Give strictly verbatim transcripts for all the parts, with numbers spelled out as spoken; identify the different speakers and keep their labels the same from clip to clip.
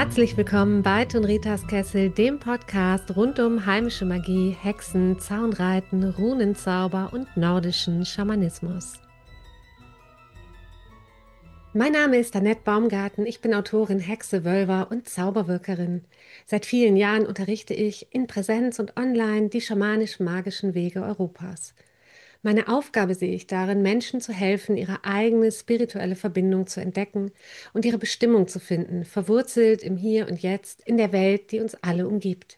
Speaker 1: Herzlich willkommen bei Tunritas Kessel, dem Podcast rund um heimische Magie, Hexen, Zaunreiten, Runenzauber und nordischen Schamanismus. Mein Name ist Annette Baumgarten, ich bin Autorin, Hexe, Wölver und Zauberwirkerin. Seit vielen Jahren unterrichte ich in Präsenz und online die schamanisch-magischen Wege Europas. Meine Aufgabe sehe ich darin, Menschen zu helfen, ihre eigene spirituelle Verbindung zu entdecken und ihre Bestimmung zu finden, verwurzelt im Hier und Jetzt in der Welt, die uns alle umgibt.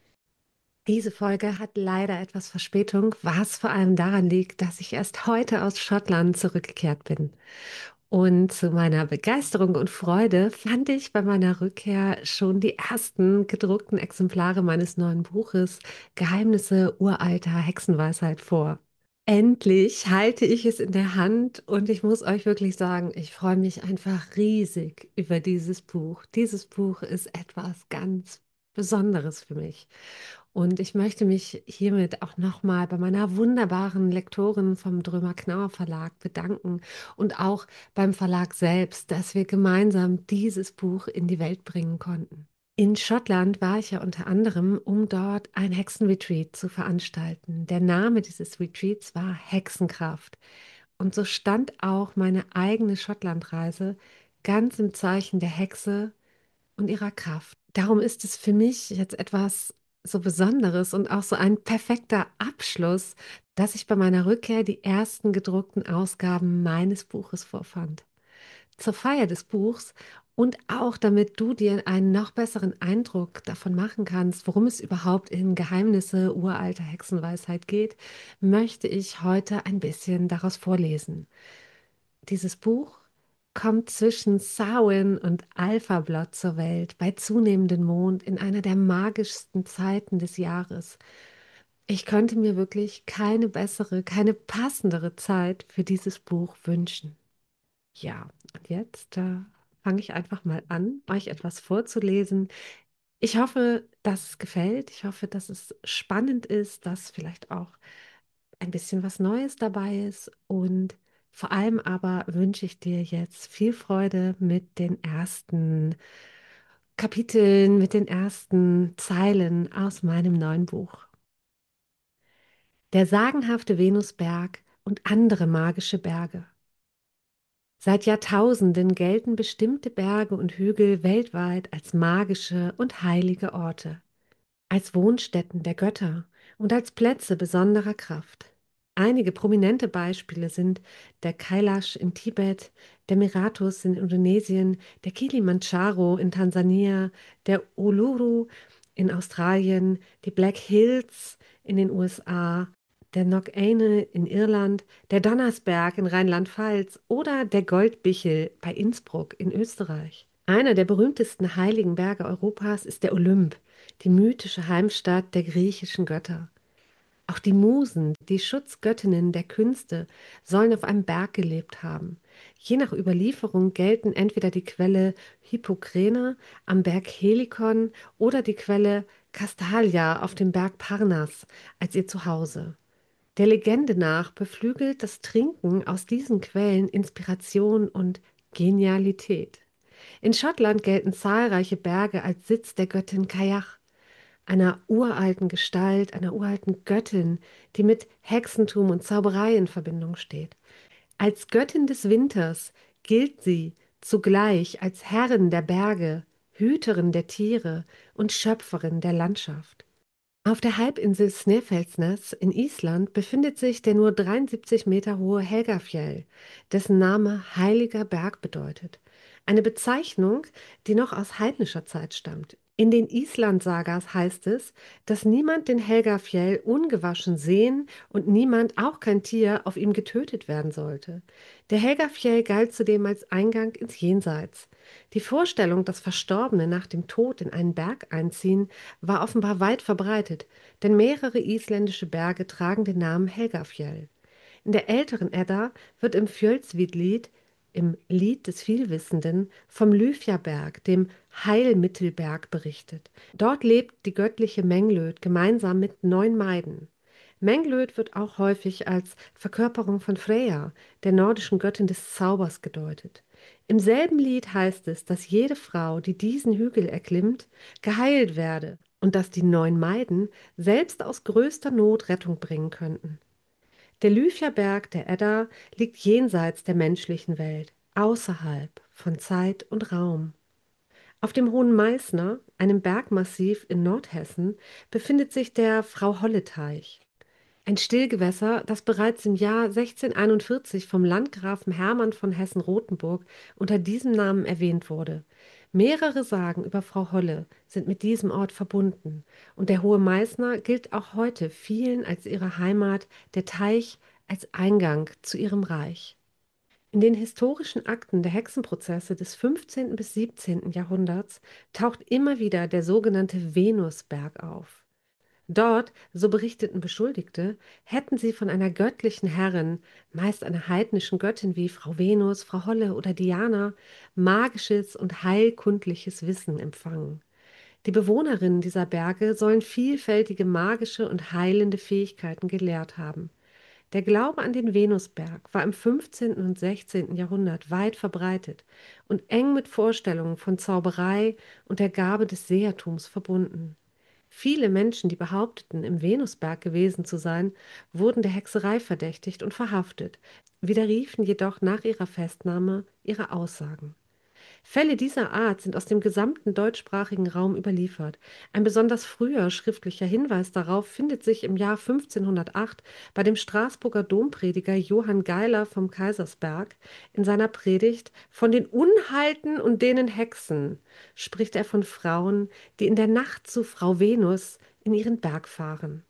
Speaker 1: Diese Folge hat leider etwas Verspätung, was vor allem daran liegt, dass ich erst heute aus Schottland zurückgekehrt bin. Und zu meiner Begeisterung und Freude fand ich bei meiner Rückkehr schon die ersten gedruckten Exemplare meines neuen Buches Geheimnisse uralter Hexenweisheit vor. Endlich halte ich es in der Hand und ich muss euch wirklich sagen, ich freue mich einfach riesig über dieses Buch. Dieses Buch ist etwas ganz Besonderes für mich. Und ich möchte mich hiermit auch nochmal bei meiner wunderbaren Lektorin vom Drömer-Knauer Verlag bedanken und auch beim Verlag selbst, dass wir gemeinsam dieses Buch in die Welt bringen konnten. In Schottland war ich ja unter anderem, um dort ein Hexenretreat zu veranstalten. Der Name dieses Retreats war Hexenkraft. Und so stand auch meine eigene Schottlandreise ganz im Zeichen der Hexe und ihrer Kraft. Darum ist es für mich jetzt etwas so Besonderes und auch so ein perfekter Abschluss, dass ich bei meiner Rückkehr die ersten gedruckten Ausgaben meines Buches vorfand. Zur Feier des Buchs und auch damit du dir einen noch besseren Eindruck davon machen kannst, worum es überhaupt in Geheimnisse uralter Hexenweisheit geht, möchte ich heute ein bisschen daraus vorlesen. Dieses Buch kommt zwischen Samhain und Alphablatt zur Welt, bei zunehmendem Mond, in einer der magischsten Zeiten des Jahres. Ich könnte mir wirklich keine bessere, keine passendere Zeit für dieses Buch wünschen. Ja, und jetzt äh, fange ich einfach mal an, euch etwas vorzulesen. Ich hoffe, dass es gefällt. Ich hoffe, dass es spannend ist, dass vielleicht auch ein bisschen was Neues dabei ist. Und vor allem aber wünsche ich dir jetzt viel Freude mit den ersten Kapiteln, mit den ersten Zeilen aus meinem neuen Buch. Der sagenhafte Venusberg und andere magische Berge. Seit Jahrtausenden gelten bestimmte Berge und Hügel weltweit als magische und heilige Orte, als Wohnstätten der Götter und als Plätze besonderer Kraft. Einige prominente Beispiele sind der Kailash in Tibet, der Meratus in Indonesien, der Kilimandscharo in Tansania, der Uluru in Australien, die Black Hills in den U S A, der Knockane in Irland, der Donnersberg in Rheinland-Pfalz oder der Goldbichel bei Innsbruck in Österreich. Einer der berühmtesten heiligen Berge Europas ist der Olymp, die mythische Heimstatt der griechischen Götter. Auch die Musen, die Schutzgöttinnen der Künste, sollen auf einem Berg gelebt haben. Je nach Überlieferung gelten entweder die Quelle Hippokrane am Berg Helikon oder die Quelle Kastalia auf dem Berg Parnas als ihr Zuhause. Der Legende nach beflügelt das Trinken aus diesen Quellen Inspiration und Genialität. In Schottland gelten zahlreiche Berge als Sitz der Göttin Cailleach, einer uralten Gestalt, einer uralten Göttin, die mit Hexentum und Zauberei in Verbindung steht. Als Göttin des Winters gilt sie zugleich als Herrin der Berge, Hüterin der Tiere und Schöpferin der Landschaft. Auf der Halbinsel Snæfellsnes in Island befindet sich der nur dreiundsiebzig Meter hohe Helgafjell, dessen Name Heiliger Berg bedeutet. Eine Bezeichnung, die noch aus heidnischer Zeit stammt. In den Island-Sagas heißt es, dass niemand den Helgafjell ungewaschen sehen und niemand, auch kein Tier, auf ihm getötet werden sollte. Der Helgafjell galt zudem als Eingang ins Jenseits. Die Vorstellung, dass Verstorbene nach dem Tod in einen Berg einziehen, war offenbar weit verbreitet, denn mehrere isländische Berge tragen den Namen Helgafjell. In der älteren Edda wird im Fjölsvidlied, im Lied des Vielwissenden, vom Lyfjaberg, dem Heilmittelberg, berichtet. Dort lebt die göttliche Menglöd gemeinsam mit neun Maiden. Menglöd wird auch häufig als Verkörperung von Freyja, der nordischen Göttin des Zaubers, gedeutet. Im selben Lied heißt es, dass jede Frau, die diesen Hügel erklimmt, geheilt werde und dass die neun Maiden selbst aus größter Not Rettung bringen könnten. Der Lyfia-Berg der Edda liegt jenseits der menschlichen Welt, außerhalb von Zeit und Raum. Auf dem Hohen Meißner, einem Bergmassiv in Nordhessen, befindet sich der Frau-Holle-Teich. Ein Stillgewässer, das bereits im Jahr sechzehnhunderteinundvierzig vom Landgrafen Hermann von Hessen-Rotenburg unter diesem Namen erwähnt wurde. Mehrere Sagen über Frau Holle sind mit diesem Ort verbunden und der Hohe Meißner gilt auch heute vielen als ihre Heimat, der Teich als Eingang zu ihrem Reich. In den historischen Akten der Hexenprozesse des fünfzehnten bis siebzehnten Jahrhunderts taucht immer wieder der sogenannte Venusberg auf. Dort, so berichteten Beschuldigte, hätten sie von einer göttlichen Herrin, meist einer heidnischen Göttin wie Frau Venus, Frau Holle oder Diana, magisches und heilkundliches Wissen empfangen. Die Bewohnerinnen dieser Berge sollen vielfältige magische und heilende Fähigkeiten gelehrt haben. Der Glaube an den Venusberg war im fünfzehnten und sechzehnten Jahrhundert weit verbreitet und eng mit Vorstellungen von Zauberei und der Gabe des Sehertums verbunden. Viele Menschen, die behaupteten, im Venusberg gewesen zu sein, wurden der Hexerei verdächtigt und verhaftet, widerriefen jedoch nach ihrer Festnahme ihre Aussagen. Fälle dieser Art sind aus dem gesamten deutschsprachigen Raum überliefert. Ein besonders früher schriftlicher Hinweis darauf findet sich im Jahr fünfzehnhundertacht bei dem Straßburger Domprediger Johann Geiler vom Kaisersberg. In seiner Predigt „Von den Unhalten und denen Hexen" spricht er von Frauen, die in der Nacht zu Frau Venus in ihren Berg fahren.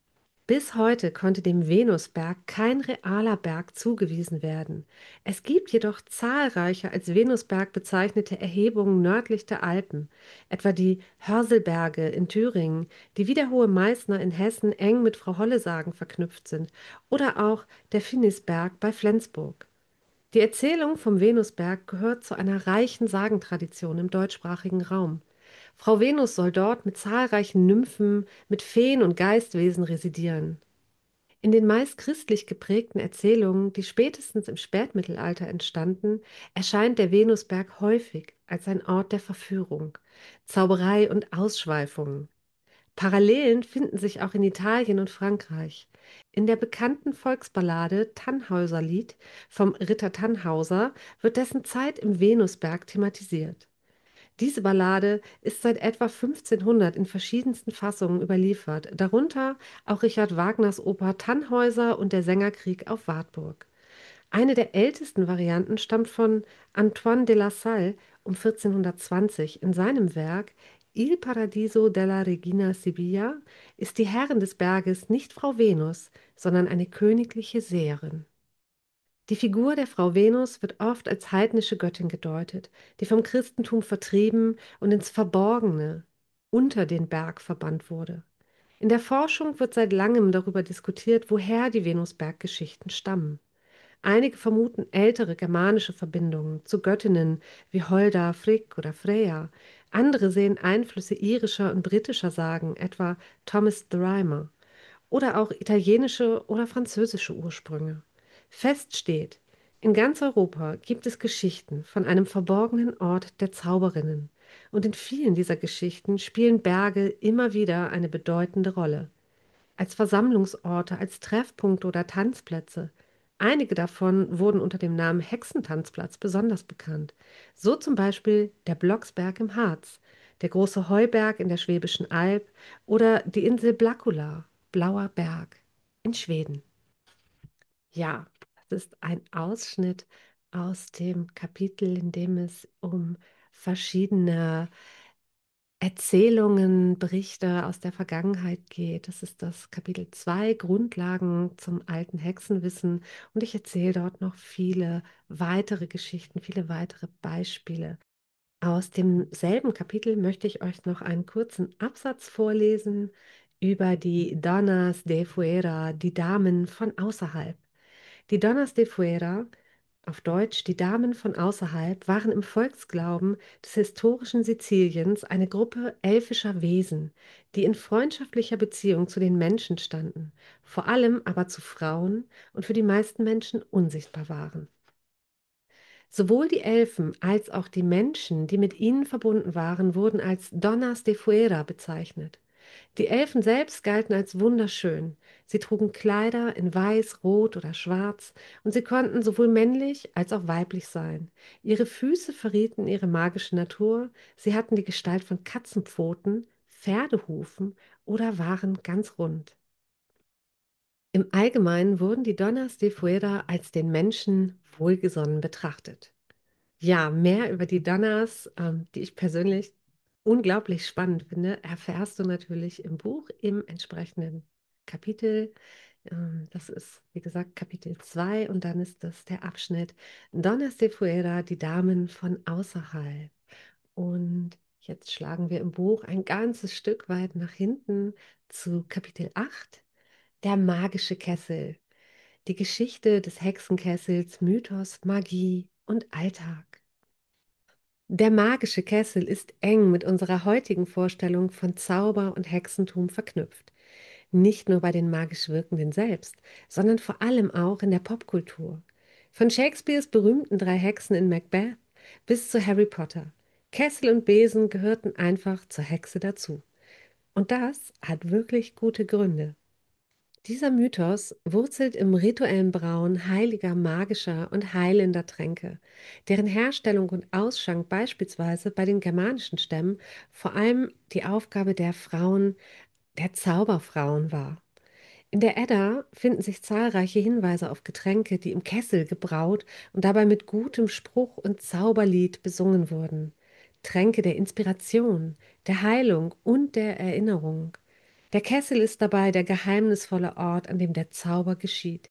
Speaker 1: Bis heute konnte dem Venusberg kein realer Berg zugewiesen werden. Es gibt jedoch zahlreiche als Venusberg bezeichnete Erhebungen nördlich der Alpen, etwa die Hörselberge in Thüringen, die wie der Hohe Meißner in Hessen eng mit Frau Holle-Sagen verknüpft sind, oder auch der Finisberg bei Flensburg. Die Erzählung vom Venusberg gehört zu einer reichen Sagentradition im deutschsprachigen Raum. Frau Venus soll dort mit zahlreichen Nymphen, mit Feen und Geistwesen residieren. In den meist christlich geprägten Erzählungen, die spätestens im Spätmittelalter entstanden, erscheint der Venusberg häufig als ein Ort der Verführung, Zauberei und Ausschweifungen. Parallelen finden sich auch in Italien und Frankreich. In der bekannten Volksballade Tannhäuserlied vom Ritter Tannhauser wird dessen Zeit im Venusberg thematisiert. Diese Ballade ist seit etwa fünfzehnhundert in verschiedensten Fassungen überliefert, darunter auch Richard Wagners Oper Tannhäuser und der Sängerkrieg auf Wartburg. Eine der ältesten Varianten stammt von Antoine de La Salle um vierzehnhundertzwanzig. In seinem Werk Il Paradiso della Regina Sibilla ist die Herrin des Berges nicht Frau Venus, sondern eine königliche Seherin. Die Figur der Frau Venus wird oft als heidnische Göttin gedeutet, die vom Christentum vertrieben und ins Verborgene unter den Berg verbannt wurde. In der Forschung wird seit langem darüber diskutiert, woher die Venusberggeschichten stammen. Einige vermuten ältere germanische Verbindungen zu Göttinnen wie Holda, Frigg oder Freya. Andere sehen Einflüsse irischer und britischer Sagen, etwa Thomas the Rhymer, oder auch italienische oder französische Ursprünge. Fest steht, in ganz Europa gibt es Geschichten von einem verborgenen Ort der Zauberinnen, und in vielen dieser Geschichten spielen Berge immer wieder eine bedeutende Rolle. Als Versammlungsorte, als Treffpunkte oder Tanzplätze. Einige davon wurden unter dem Namen Hexentanzplatz besonders bekannt. So zum Beispiel der Blocksberg im Harz, der große Heuberg in der Schwäbischen Alb oder die Insel Blackula, Blauer Berg, in Schweden. Ja, das ist ein Ausschnitt aus dem Kapitel, in dem es um verschiedene Erzählungen, Berichte aus der Vergangenheit geht. Das ist das Kapitel zwei, Grundlagen zum alten Hexenwissen. Und ich erzähle dort noch viele weitere Geschichten, viele weitere Beispiele. Aus demselben Kapitel möchte ich euch noch einen kurzen Absatz vorlesen über die Damas de Fuera, die Damen von außerhalb. Die Damas de Fuera, auf Deutsch die Damen von außerhalb, waren im Volksglauben des historischen Siziliens eine Gruppe elfischer Wesen, die in freundschaftlicher Beziehung zu den Menschen standen, vor allem aber zu Frauen und für die meisten Menschen unsichtbar waren. Sowohl die Elfen als auch die Menschen, die mit ihnen verbunden waren, wurden als Donas de Fuera bezeichnet. Die Elfen selbst galten als wunderschön. Sie trugen Kleider in Weiß, Rot oder Schwarz und sie konnten sowohl männlich als auch weiblich sein. Ihre Füße verrieten ihre magische Natur. Sie hatten die Gestalt von Katzenpfoten, Pferdehufen oder waren ganz rund. Im Allgemeinen wurden die Donnas de Fuera als den Menschen wohlgesonnen betrachtet. Ja, mehr über die Donnas, ähm, die ich persönlich unglaublich spannend finde, erfährst du natürlich im Buch im entsprechenden Kapitel. Ähm, das ist, wie gesagt, Kapitel zwei und dann ist das der Abschnitt Donnas de Fuera, die Damen von außerhalb. Und jetzt schlagen wir im Buch ein ganzes Stück weit nach hinten zu Kapitel acht, der magische Kessel. Die Geschichte des Hexenkessels, Mythos, Magie und Alltag. Der magische Kessel ist eng mit unserer heutigen Vorstellung von Zauber und Hexentum verknüpft. Nicht nur bei den magisch Wirkenden selbst, sondern vor allem auch in der Popkultur. Von Shakespeares berühmten drei Hexen in Macbeth bis zu Harry Potter. Kessel und Besen gehörten einfach zur Hexe dazu. Und das hat wirklich gute Gründe. Dieser Mythos wurzelt im rituellen Brauen heiliger, magischer und heilender Tränke, deren Herstellung und Ausschank beispielsweise bei den germanischen Stämmen vor allem die Aufgabe der Frauen, der Zauberfrauen war. In der Edda finden sich zahlreiche Hinweise auf Getränke, die im Kessel gebraut und dabei mit gutem Spruch und Zauberlied besungen wurden. Tränke der Inspiration, der Heilung und der Erinnerung. Der Kessel ist dabei der geheimnisvolle Ort, an dem der Zauber geschieht.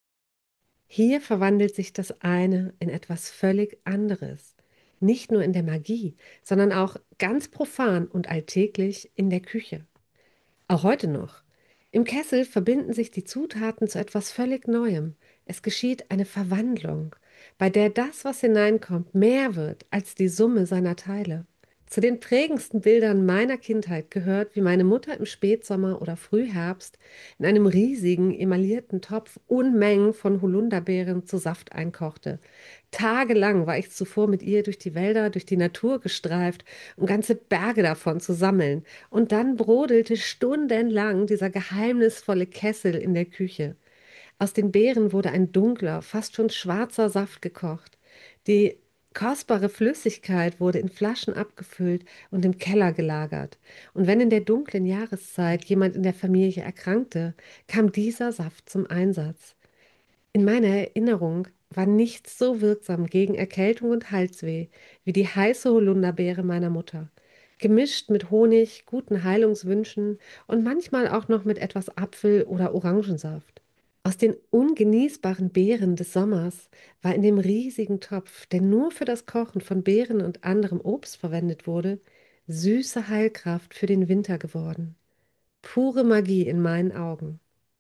Speaker 1: Hier verwandelt sich das eine in etwas völlig anderes. Nicht nur in der Magie, sondern auch ganz profan und alltäglich in der Küche. Auch heute noch. Im Kessel verbinden sich die Zutaten zu etwas völlig Neuem. Es geschieht eine Verwandlung, bei der das, was hineinkommt, mehr wird als die Summe seiner Teile. Zu den prägendsten Bildern meiner Kindheit gehört, wie meine Mutter im Spätsommer oder Frühherbst in einem riesigen emaillierten Topf Unmengen von Holunderbeeren zu Saft einkochte. Tagelang war ich zuvor mit ihr durch die Wälder, durch die Natur gestreift, um ganze Berge davon zu sammeln. Und dann brodelte stundenlang dieser geheimnisvolle Kessel in der Küche. Aus den Beeren wurde ein dunkler, fast schon schwarzer Saft gekocht. Die kostbare Flüssigkeit wurde in Flaschen abgefüllt und im Keller gelagert. Und wenn in der dunklen Jahreszeit jemand in der Familie erkrankte, kam dieser Saft zum Einsatz. In meiner Erinnerung war nichts so wirksam gegen Erkältung und Halsweh wie die heiße Holunderbeere meiner Mutter, gemischt mit Honig, guten Heilungswünschen und manchmal auch noch mit etwas Apfel- oder Orangensaft. Aus den ungenießbaren Beeren des Sommers war in dem riesigen Topf, der nur für das Kochen von Beeren und anderem Obst verwendet wurde, süße Heilkraft für den Winter geworden. Pure Magie in meinen Augen.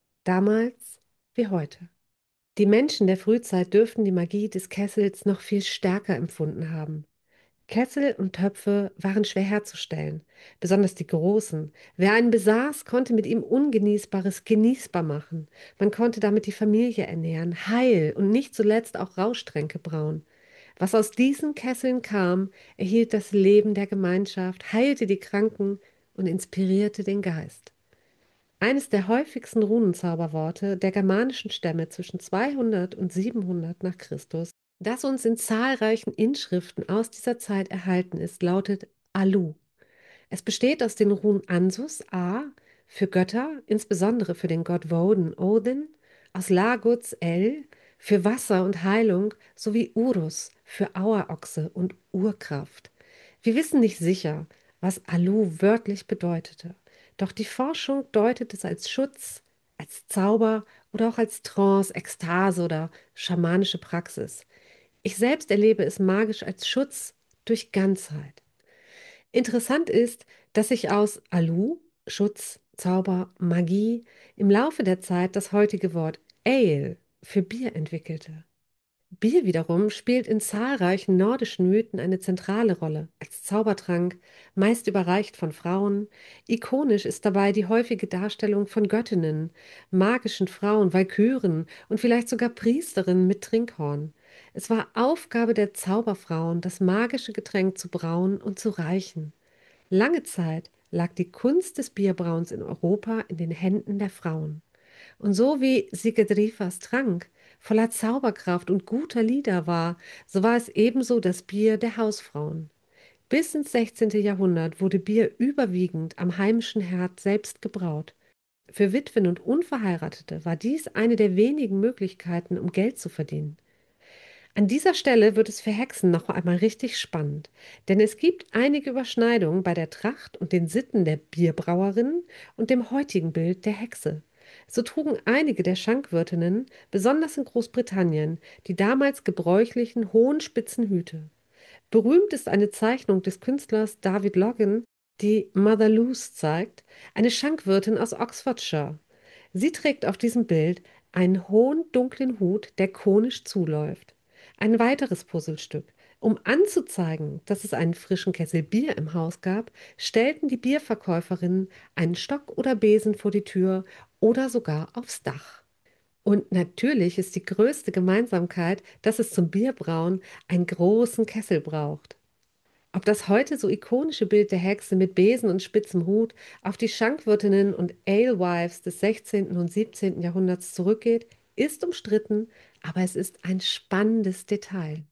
Speaker 1: Damals wie heute. Die Menschen der Frühzeit dürften die Magie des Kessels noch viel stärker empfunden haben. Kessel und Töpfe waren schwer herzustellen, besonders die großen. Wer einen besaß, konnte mit ihm Ungenießbares genießbar machen. Man konnte damit die Familie ernähren, Heil und nicht zuletzt auch Rauschtränke brauen. Was aus diesen Kesseln kam, erhielt das Leben der Gemeinschaft, heilte die Kranken und inspirierte den Geist. Eines der häufigsten Runenzauberworte der germanischen Stämme zwischen zweihundert und siebenhundert nach Christus, das uns in zahlreichen Inschriften aus dieser Zeit erhalten ist, lautet Alu. Es besteht aus den Runen Ansus, A, für Götter, insbesondere für den Gott Woden, Odin, aus Laguts, L, für Wasser und Heilung, sowie Urus, für Auerochse und Urkraft. Wir wissen nicht sicher, was Alu wörtlich bedeutete, doch die Forschung deutet es als Schutz, als Zauber oder auch als Trance, Ekstase oder schamanische Praxis. Ich selbst erlebe es magisch als Schutz durch Ganzheit. Interessant ist, dass sich aus Alu, Schutz, Zauber, Magie, im Laufe der Zeit das heutige Wort Ale für Bier entwickelte. Bier wiederum spielt in zahlreichen nordischen Mythen eine zentrale Rolle, als Zaubertrank, meist überreicht von Frauen. Ikonisch ist dabei die häufige Darstellung von Göttinnen, magischen Frauen, Walküren und vielleicht sogar Priesterinnen mit Trinkhorn. Es war Aufgabe der Zauberfrauen, das magische Getränk zu brauen und zu reichen. Lange Zeit lag die Kunst des Bierbrauens in Europa in den Händen der Frauen. Und so wie Sigurdrifas Trank voller Zauberkraft und guter Lieder war, so war es ebenso das Bier der Hausfrauen. Bis ins sechzehnte. Jahrhundert wurde Bier überwiegend am heimischen Herd selbst gebraut. Für Witwen und Unverheiratete war dies eine der wenigen Möglichkeiten, um Geld zu verdienen. An dieser Stelle wird es für Hexen noch einmal richtig spannend, denn es gibt einige Überschneidungen bei der Tracht und den Sitten der Bierbrauerinnen und dem heutigen Bild der Hexe. So trugen einige der Schankwirtinnen, besonders in Großbritannien, die damals gebräuchlichen hohen spitzen Hüte. Berühmt ist eine Zeichnung des Künstlers David Logan, die Mother Luce zeigt, eine Schankwirtin aus Oxfordshire. Sie trägt auf diesem Bild einen hohen dunklen Hut, der konisch zuläuft. Ein weiteres Puzzlestück. Um anzuzeigen, dass es einen frischen Kessel Bier im Haus gab, stellten die Bierverkäuferinnen einen Stock oder Besen vor die Tür oder sogar aufs Dach. Und natürlich ist die größte Gemeinsamkeit, dass es zum Bierbrauen einen großen Kessel braucht. Ob das heute so ikonische Bild der Hexe mit Besen und spitzem Hut auf die Schankwirtinnen und Alewives des sechzehnten und siebzehnten. Jahrhunderts zurückgeht, ist umstritten, aber es ist ein spannendes Detail.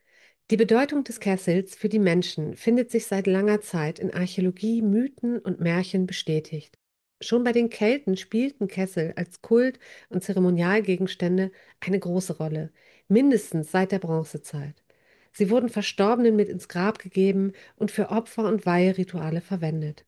Speaker 1: Die Bedeutung des Kessels für die Menschen findet sich seit langer Zeit in Archäologie, Mythen und Märchen bestätigt. Schon bei den Kelten spielten Kessel als Kult- und Zeremonialgegenstände eine große Rolle, mindestens seit der Bronzezeit. Sie wurden Verstorbenen mit ins Grab gegeben und für Opfer- und Weiherituale verwendet.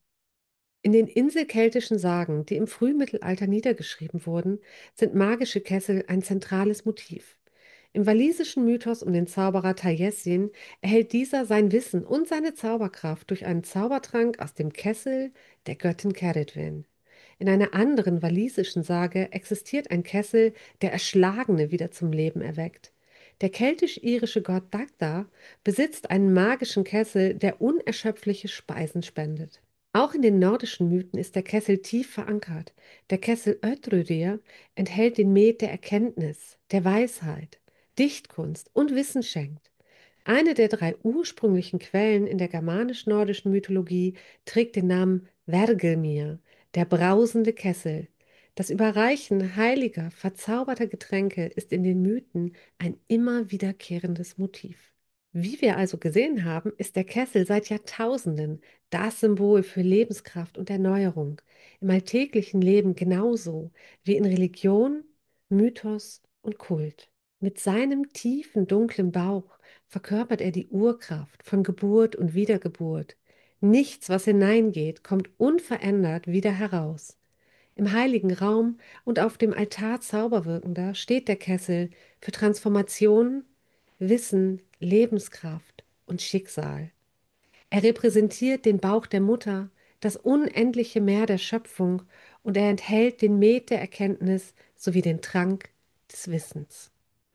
Speaker 1: In den inselkeltischen Sagen, die im Frühmittelalter niedergeschrieben wurden, sind magische Kessel ein zentrales Motiv. Im walisischen Mythos um den Zauberer Taliesin erhält dieser sein Wissen und seine Zauberkraft durch einen Zaubertrank aus dem Kessel der Göttin Cerridwen. In einer anderen walisischen Sage existiert ein Kessel, der Erschlagene wieder zum Leben erweckt. Der keltisch-irische Gott Dagda besitzt einen magischen Kessel, der unerschöpfliche Speisen spendet. Auch in den nordischen Mythen ist der Kessel tief verankert. Der Kessel Ödrödir enthält den Met der Erkenntnis, der Weisheit, Dichtkunst und Wissen schenkt. Eine der drei ursprünglichen Quellen in der germanisch-nordischen Mythologie trägt den Namen Vergelmir, der brausende Kessel. Das Überreichen heiliger, verzauberter Getränke ist in den Mythen ein immer wiederkehrendes Motiv. Wie wir also gesehen haben, ist der Kessel seit Jahrtausenden das Symbol für Lebenskraft und Erneuerung, im alltäglichen Leben genauso wie in Religion, Mythos und Kult. Mit seinem tiefen, dunklen Bauch verkörpert er die Urkraft von Geburt und Wiedergeburt. Nichts, was hineingeht, kommt unverändert wieder heraus. Im heiligen Raum und auf dem Altar zauberwirkender steht der Kessel für Transformation, Wissen, Lebenskraft und Schicksal. Er repräsentiert den Bauch der Mutter, das unendliche Meer der Schöpfung und er enthält den Met der Erkenntnis sowie den Trank des Wissens.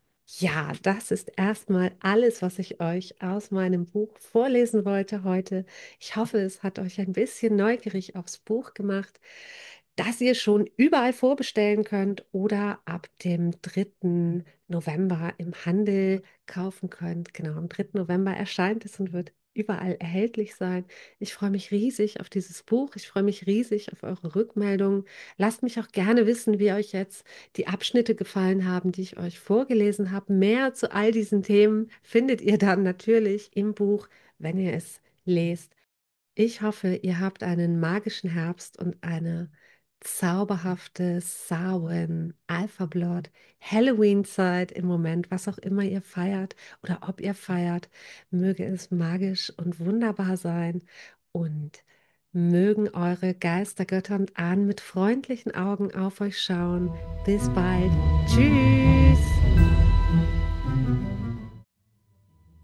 Speaker 1: Ja, das ist erstmal alles, was ich euch aus meinem Buch vorlesen wollte heute. Ich hoffe, es hat euch ein bisschen neugierig aufs Buch gemacht, das ihr schon überall vorbestellen könnt oder ab dem dritten November im Handel kaufen könnt. Genau, am dritten November erscheint es und wird überall erhältlich sein. Ich freue mich riesig auf dieses Buch. Ich freue mich riesig auf eure Rückmeldungen. Lasst mich auch gerne wissen, wie euch jetzt die Abschnitte gefallen haben, die ich euch vorgelesen habe. Mehr zu all diesen Themen findet ihr dann natürlich im Buch, wenn ihr es lest. Ich hoffe, ihr habt einen magischen Herbst und eine zauberhafte Samhain, Alpha-Blood, Halloween-Zeit im Moment, was auch immer ihr feiert oder ob ihr feiert, möge es magisch und wunderbar sein und mögen eure Geister, Götter und Ahnen mit freundlichen Augen auf euch schauen. Bis bald. Tschüss.